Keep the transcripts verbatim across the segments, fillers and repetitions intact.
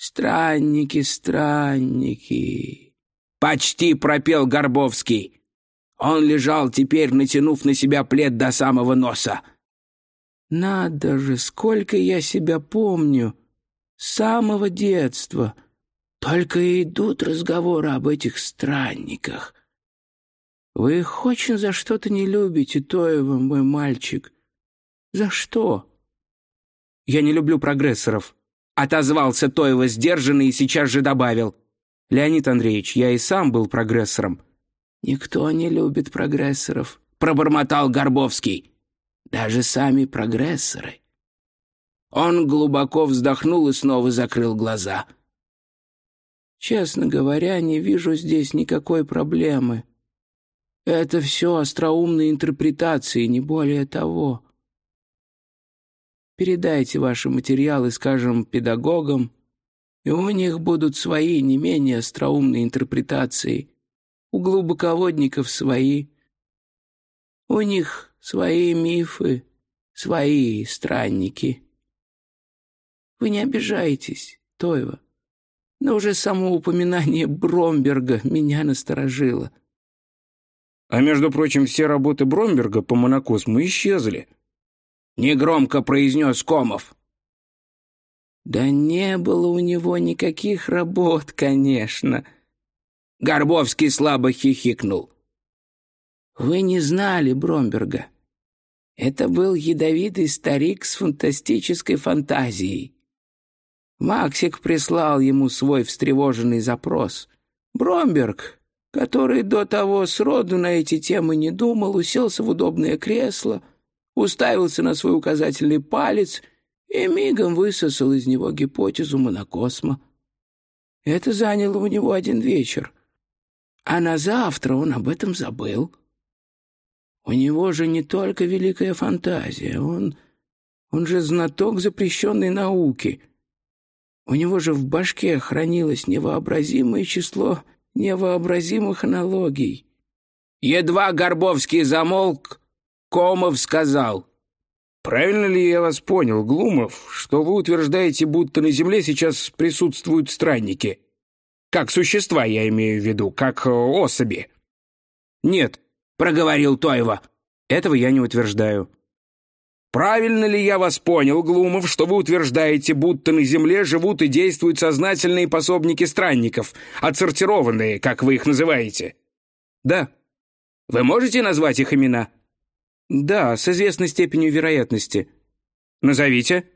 «Странники, странники!» — почти пропел Горбовский. Он лежал теперь, натянув на себя плед до самого носа. «Надо же, сколько я себя помню! С самого детства! Только и идут разговоры об этих странниках. Вы их очень за что-то не любите, Тоева, мой мальчик. За что?» «Я не люблю прогрессоров», — отозвался Тоева сдержанно и сейчас же добавил. «Леонид Андреевич, я и сам был прогрессором». «Никто не любит прогрессоров», — пробормотал Горбовский. «Даже сами прогрессоры». Он глубоко вздохнул и снова закрыл глаза. «Честно говоря, не вижу здесь никакой проблемы. Это все остроумные интерпретации, не более того. Передайте ваши материалы, скажем, педагогам, и у них будут свои не менее остроумные интерпретации. У глубоководников свои. У них свои мифы, свои странники. Вы не обижайтесь, Тоева, но уже само упоминание Бромберга меня насторожило». «А между прочим, все работы Бромберга по монокосму исчезли», — негромко произнес Комов. «Да не было у него никаких работ, конечно». Горбовский слабо хихикнул. «Вы не знали Бромберга. Это был ядовитый старик с фантастической фантазией. Максик прислал ему свой встревоженный запрос. Бромберг, который до того сроду на эти темы не думал, уселся в удобное кресло, уставился на свой указательный палец и мигом высосал из него гипотезу монокосма. Это заняло у него один вечер, а на завтра он об этом забыл. У него же не только великая фантазия, он, он же знаток запрещенной науки. У него же в башке хранилось невообразимое число невообразимых аналогий». Едва Горбовский замолк, Комов сказал: «Правильно ли я вас понял, Глумов, что вы утверждаете, будто на Земле сейчас присутствуют странники? Как существа, я имею в виду, как особи?» «Нет», — проговорил Тоева, — «этого я не утверждаю». «Правильно ли я вас понял, Глумов, что вы утверждаете, будто на Земле живут и действуют сознательные пособники странников, отсортированные, как вы их называете?» «Да». «Вы можете назвать их имена?» «Да, с известной степенью вероятности». «Назовите».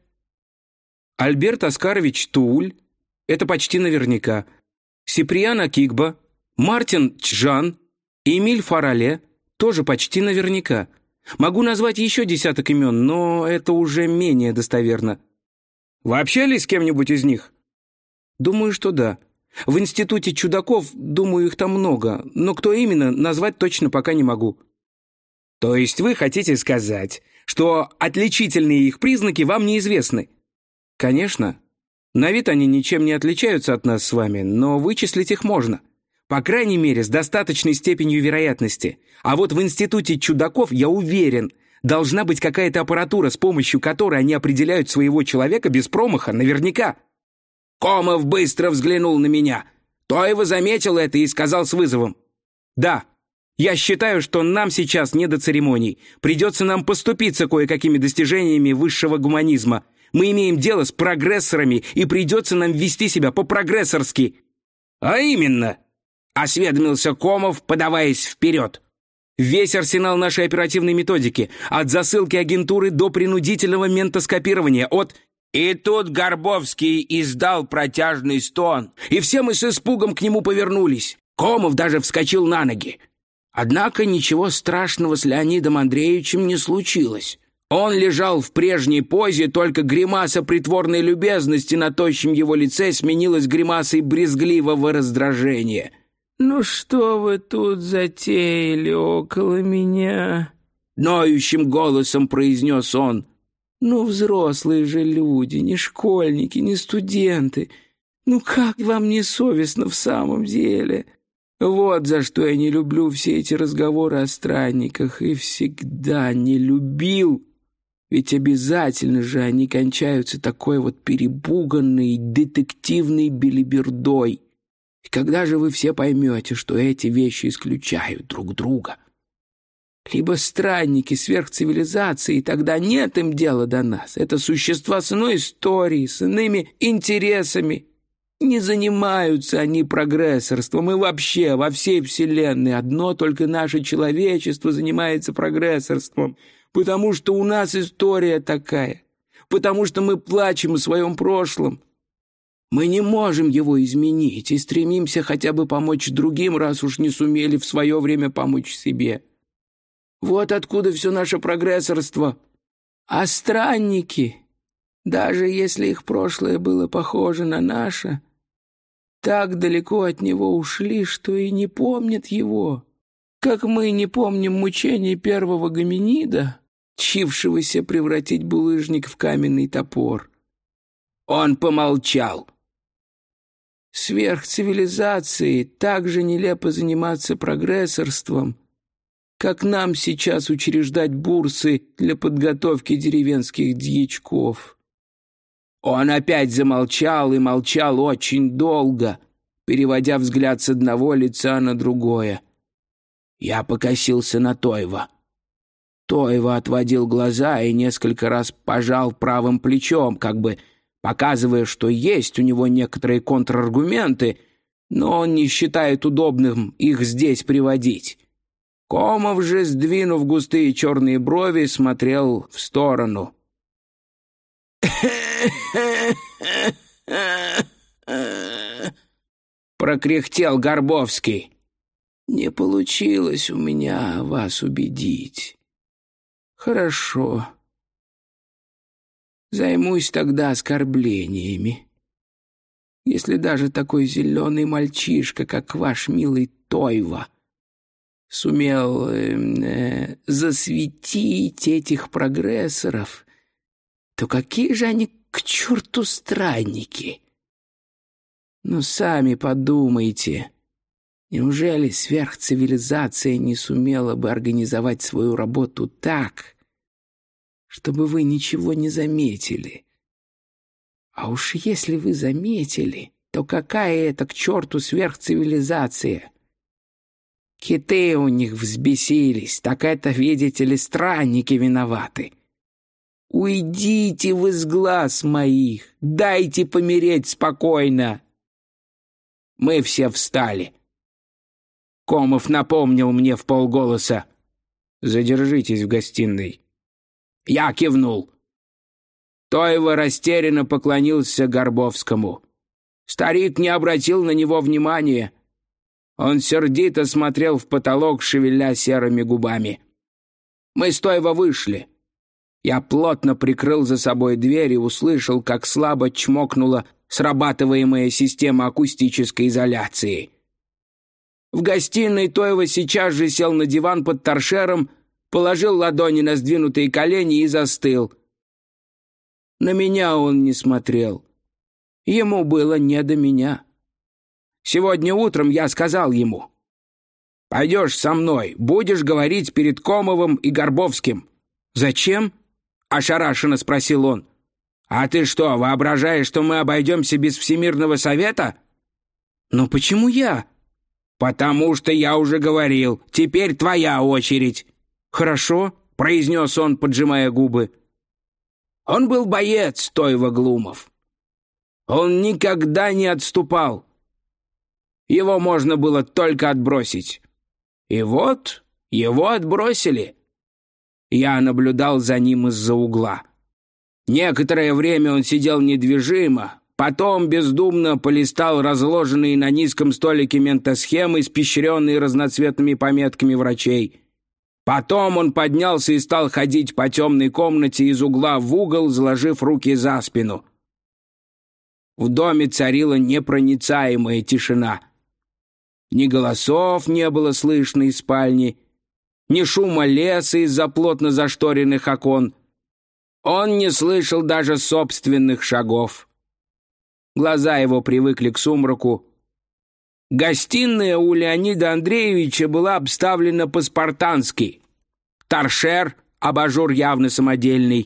«Альберт Оскарович Тууль, это почти наверняка. Сиприан Акигба, Мартин Чжан и Эмиль Фарале, тоже почти наверняка. Могу назвать еще десяток имен, но это уже менее достоверно». «Вы общались с кем-нибудь из них?» «Думаю, что да. В институте чудаков, думаю, их там много, но кто именно, назвать точно пока не могу». «То есть вы хотите сказать, что отличительные их признаки вам неизвестны?» «Конечно. На вид они ничем не отличаются от нас с вами, но вычислить их можно. По крайней мере, с достаточной степенью вероятности. А вот в институте чудаков, я уверен, должна быть какая-то аппаратура, с помощью которой они определяют своего человека без промаха, наверняка». Комов быстро взглянул на меня. Тоева заметил это и сказал с вызовом: «Да, я считаю, что нам сейчас не до церемоний. Придется нам поступиться кое-какими достижениями высшего гуманизма. Мы имеем дело с прогрессорами, и придется нам вести себя по-прогрессорски». «А именно?» — осведомился Комов, подаваясь вперед. «Весь арсенал нашей оперативной методики, от засылки агентуры до принудительного ментоскопирования, от...» И тут Горбовский издал протяжный стон, и все мы с испугом к нему повернулись. Комов даже вскочил на ноги. Однако ничего страшного с Леонидом Андреевичем не случилось. Он лежал в прежней позе, только гримаса притворной любезности на тощем его лице сменилась гримасой брезгливого раздражения. «Ну что вы тут затеяли около меня?» — ноющим голосом произнес он. «Ну, взрослые же люди, не школьники, не студенты. Ну, как вам не совестно в самом деле? Вот за что я не люблю все эти разговоры о странниках и всегда не любил». Ведь обязательно же они кончаются такой вот перебуганной детективной белибердой. И когда же вы все поймете, что эти вещи исключают друг друга? Либо странники сверхцивилизации, и тогда нет им дела до нас. Это существа с иной историей, с иными интересами. Не занимаются они прогрессорством, и вообще во всей вселенной одно только наше человечество занимается прогрессорством, потому что у нас история такая, потому что мы плачем о своем прошлом. Мы не можем его изменить и стремимся хотя бы помочь другим, раз уж не сумели в свое время помочь себе. Вот откуда все наше прогрессорство. А странники, даже если их прошлое было похоже на наше, так далеко от него ушли, что и не помнят его, как мы не помним мучений первого гоминида, тщившегося превратить булыжник в каменный топор. Он помолчал. Сверхцивилизации так же нелепо заниматься прогрессорством, как нам сейчас учреждать бурсы для подготовки деревенских дьячков. Он опять замолчал и молчал очень долго, переводя взгляд с одного лица на другое. Я покосился на Тойва. Тойва отводил глаза и несколько раз пожал правым плечом, как бы показывая, что есть у него некоторые контраргументы, но он не считает удобным их здесь приводить. Комов же, сдвинув густые черные брови, смотрел в сторону. Прокряхтел Горбовский. «Не получилось у меня вас убедить. Хорошо. Займусь тогда оскорблениями. Если даже такой зеленый мальчишка, как ваш милый Тойва, сумел э, э, засветить этих прогрессоров, то какие же они к черту странники? Ну, сами подумайте, неужели сверхцивилизация не сумела бы организовать свою работу так, чтобы вы ничего не заметили? А уж если вы заметили, то какая это к черту сверхцивилизация? Киты у них взбесились, так это, видите ли, странники виноваты. Уйдите вы с глаз моих, дайте помереть спокойно. Мы все встали. Комов напомнил мне вполголоса: «Задержитесь в гостиной». Я кивнул. Тойва растерянно поклонился Горбовскому. Старик не обратил на него внимания. Он сердито смотрел в потолок, шевеля серыми губами. Мы с Тойва вышли. Я плотно прикрыл за собой дверь и услышал, как слабо чмокнула срабатываемая система акустической изоляции. В гостиной Тойва сейчас же сел на диван под торшером, положил ладони на сдвинутые колени и застыл. На меня он не смотрел. Ему было не до меня. Сегодня утром я сказал ему: «Пойдешь со мной, будешь говорить перед Комовым и Горбовским». «Зачем?» — ошарашенно спросил он. «А ты что, воображаешь, что мы обойдемся без Всемирного совета?» «Но почему я?» «Потому что я уже говорил. Теперь твоя очередь». «Хорошо», — произнес он, поджимая губы. Он был боец, Тойва Глумов. Он никогда не отступал. Его можно было только отбросить. И вот его отбросили. Я наблюдал за ним из-за угла. Некоторое время он сидел недвижимо, потом бездумно полистал разложенные на низком столике ментосхемы, испещренные разноцветными пометками врачей. Потом он поднялся и стал ходить по темной комнате из угла в угол, заложив руки за спину. В доме царила непроницаемая тишина. Ни голосов не было слышно из спальни, ни шума леса из-за плотно зашторенных окон. Он не слышал даже собственных шагов. Глаза его привыкли к сумраку. Гостиная у Леонида Андреевича была обставлена по-спартански. Торшер, абажур явно самодельный,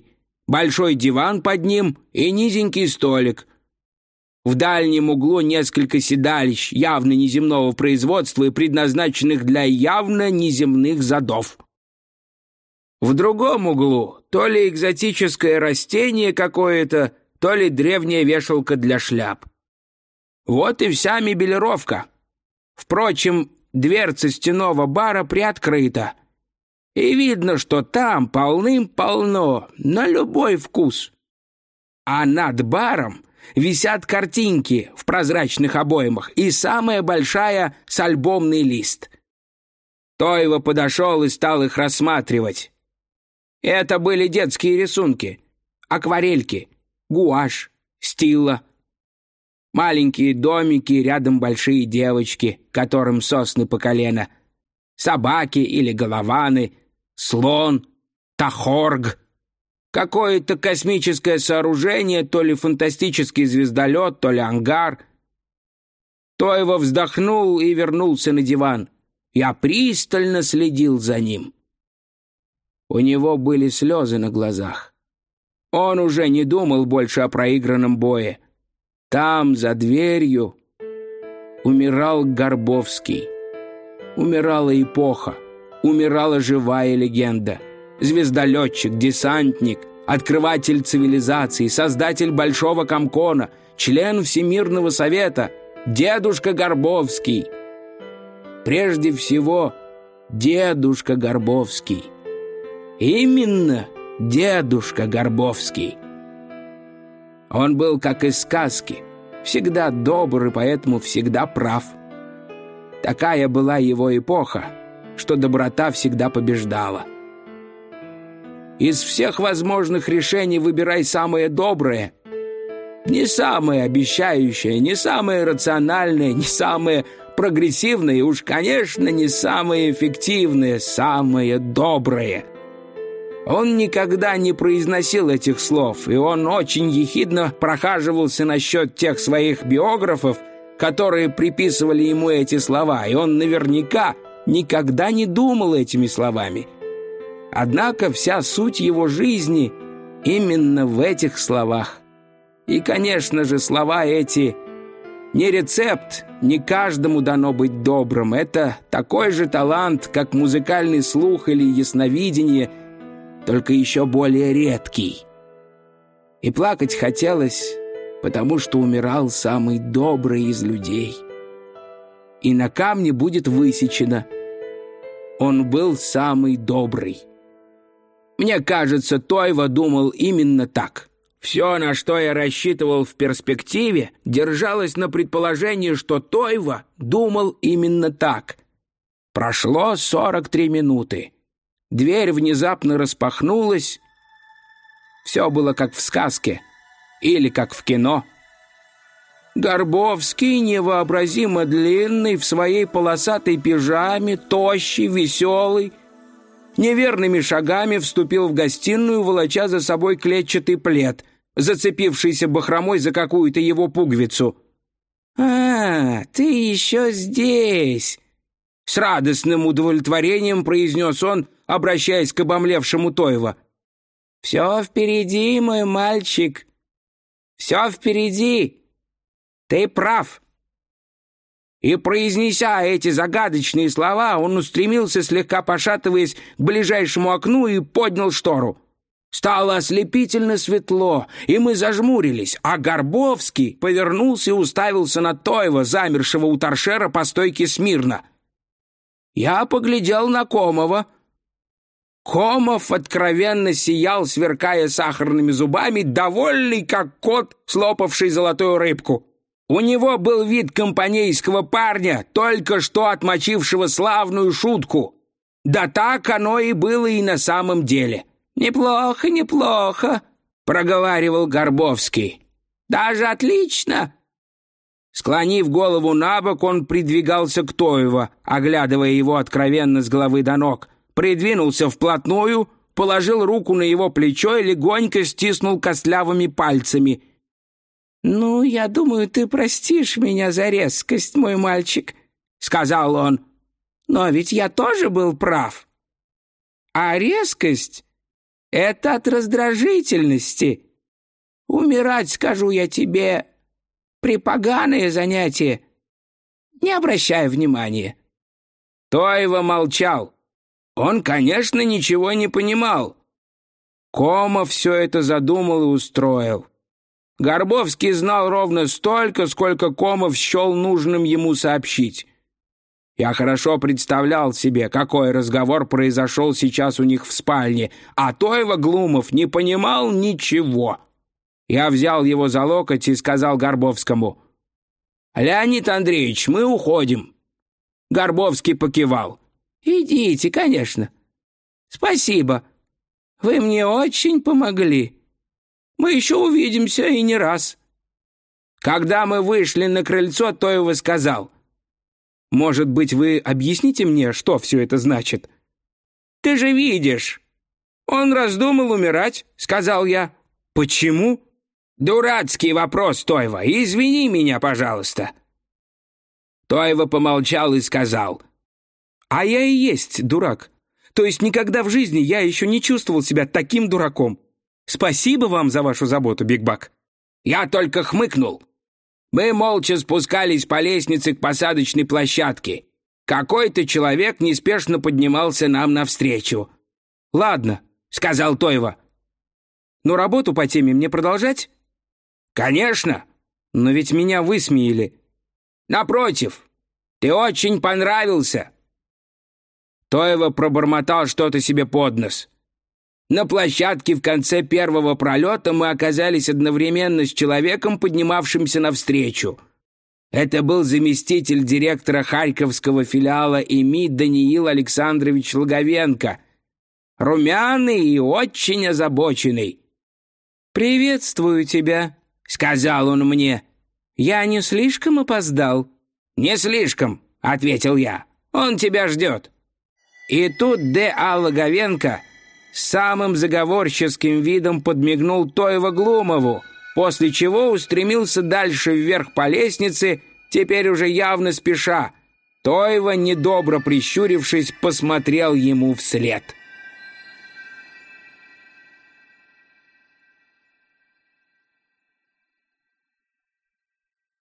большой диван под ним и низенький столик. В дальнем углу несколько седалищ явно неземного производства и предназначенных для явно неземных задов. В другом углу то ли экзотическое растение какое-то, то ли древняя вешалка для шляп. Вот и вся мебелировка. Впрочем, дверца стенного бара приоткрыта, и видно, что там полным-полно, на любой вкус. А над баром висят картинки в прозрачных обоймах и самая большая с альбомный лист. Тойва подошел и стал их рассматривать. Это были детские рисунки, акварельки, гуашь, стила. Маленькие домики, рядом большие девочки, которым сосны по колено, собаки или голованы, слон, тахорг, какое-то космическое сооружение, то ли фантастический звездолет, то ли ангар. Тойва вздохнул и вернулся на диван. Я пристально следил за ним. У него были слезы на глазах. Он уже не думал больше о проигранном бое. Там, за дверью, умирал Горбовский. Умирала эпоха, умирала живая легенда. Звездолетчик, десантник, открыватель цивилизации, создатель Большого Комкона, член Всемирного Совета, дедушка Горбовский. Прежде всего, дедушка Горбовский. Именно дедушка Горбовский. Он был, как из сказки, всегда добр и поэтому всегда прав. Такая была его эпоха, что доброта всегда побеждала. Из всех возможных решений выбирай самое доброе. Не самое обещающее, не самое рациональное, не самое прогрессивное и уж, конечно, не самое эффективное, самое доброе. Он никогда не произносил этих слов, и он очень ехидно прохаживался насчет тех своих биографов, которые приписывали ему эти слова, и он наверняка никогда не думал этими словами. Однако вся суть его жизни именно в этих словах. И, конечно же, слова эти не рецепт, не каждому дано быть добрым. Это такой же талант, как музыкальный слух или ясновидение, только еще более редкий. И плакать хотелось, потому что умирал самый добрый из людей. И на камне будет высечено: он был самый добрый. Мне кажется, Тойва думал именно так. Все, на что я рассчитывал в перспективе, держалось на предположении, что Тойва думал именно так. Прошло сорок три минуты. Дверь внезапно распахнулась. Все было как в сказке или как в кино. Горбовский, невообразимо длинный, в своей полосатой пижаме, тощий, веселый, неверными шагами вступил в гостиную, волоча за собой клетчатый плед, зацепившийся бахромой за какую-то его пуговицу. «А, ты еще здесь!» С радостным удовлетворением произнес он, обращаясь к обомлевшему Тойва. «Все впереди, мой мальчик, все впереди. Ты прав». И, произнеся эти загадочные слова, он устремился, слегка пошатываясь, к ближайшему окну и поднял штору. Стало ослепительно светло, и мы зажмурились, а Горбовский повернулся и уставился на Тойва, замершего у торшера по стойке смирно. Я поглядел на Комова. Комов откровенно сиял, сверкая сахарными зубами, довольный, как кот, слопавший золотую рыбку. У него был вид компанейского парня, только что отмочившего славную шутку. Да так оно и было и на самом деле. «Неплохо, неплохо», — проговаривал Горбовский. «Даже отлично». Склонив голову на бок, он придвигался к Тойва, оглядывая его откровенно с головы до ног, придвинулся вплотную, положил руку на его плечо и легонько стиснул костлявыми пальцами. «Ну, я думаю, ты простишь меня за резкость, мой мальчик», — сказал он. «Но ведь я тоже был прав. А резкость Это от раздражительности. Умирать, скажу я тебе, препоганое занятие. Не обращай внимания». Тойва молчал. Он, конечно, ничего не понимал. Кома все это задумал и устроил. Горбовский знал ровно столько, сколько Комов счел нужным ему сообщить. Я хорошо представлял себе, какой разговор произошел сейчас у них в спальне, а Тойва Глумов не понимал ничего. Я взял его за локоть и сказал Горбовскому: «Леонид Андреевич, мы уходим». Горбовский покивал. «Идите, конечно. Спасибо. Вы мне очень помогли. Мы еще увидимся и не раз». Когда мы вышли на крыльцо, Тойва сказал: «Может быть, вы объясните мне, что все это значит?» «Ты же видишь. Он раздумал умирать», — сказал я. «Почему?» «Дурацкий вопрос, Тойва. Извини меня, пожалуйста». Тойва помолчал и сказал: «А я и есть дурак. То есть никогда в жизни я еще не чувствовал себя таким дураком. Спасибо вам за вашу заботу, Биг Бак». Я только хмыкнул. Мы молча спускались по лестнице к посадочной площадке. Какой-то человек неспешно поднимался нам навстречу. «Ладно», — сказал Тойва. «Но работу по теме мне продолжать?» «Конечно». «Но ведь меня высмеяли». «Напротив, ты очень понравился». Тойва пробормотал что-то себе под нос. На площадке в конце первого пролета мы оказались одновременно с человеком, поднимавшимся навстречу. Это был заместитель директора Харьковского филиала ЭМИ Даниил Александрович Логовенко, румяный и очень озабоченный. «Приветствую тебя», — сказал он мне. «Я не слишком опоздал?» «Не слишком», — ответил я. «Он тебя ждет». И тут Д А Логовенко с самым заговорческим видом подмигнул Тойва Глумову, после чего устремился дальше вверх по лестнице, теперь уже явно спеша. Тойва, недобро прищурившись, посмотрел ему вслед.